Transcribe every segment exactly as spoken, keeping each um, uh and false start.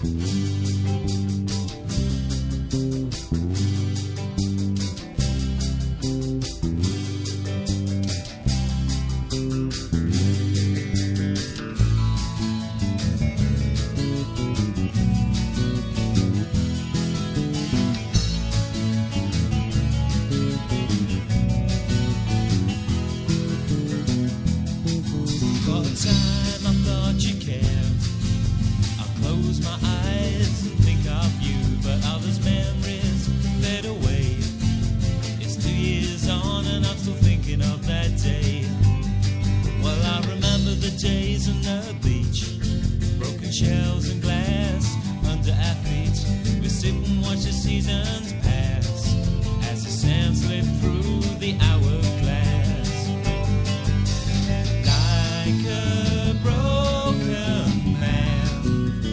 Time I thought you cared, I close my eyes and think of you, but all those memories fade away. It's two years on and I'm still thinking of that day. Well, I remember the days on the beach, broken shells and glass under our feet. We sit and watch the seasons pass as the sand slipped through the hourglass. Like a broken man,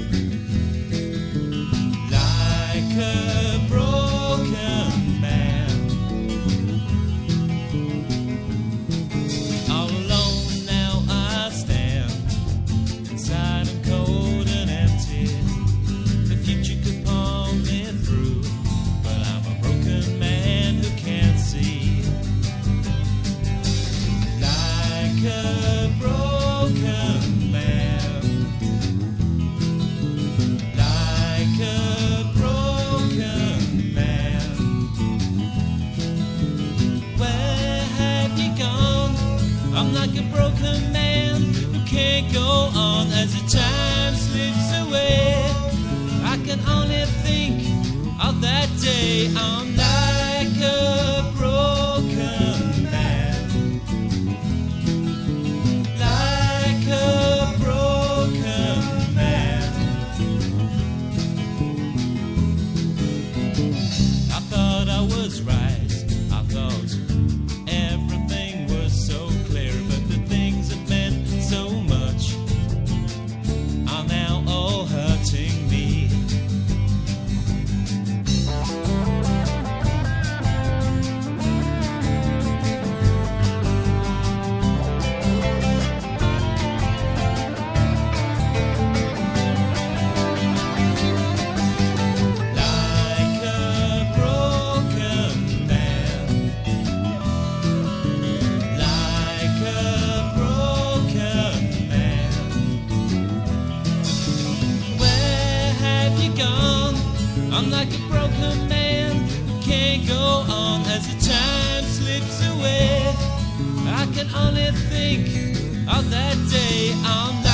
like a broken man, all alone now I stand, inside and cold and empty. The future could pull me through, but I'm a broken man who can't see. Like a broken man, like a broken man. Where have you gone? I'm like a broken man who can't go on as the time slips away. I can only think of that day. I'm like a broken man, like a broken man. I thought I was right, I thought everything was so clear, but the things that meant so much are now all hurting me. Like a broken man, like a broken man. Where have you gone? I'm like a broken man who can't go on as the time slips away. I can only think of that day. I'm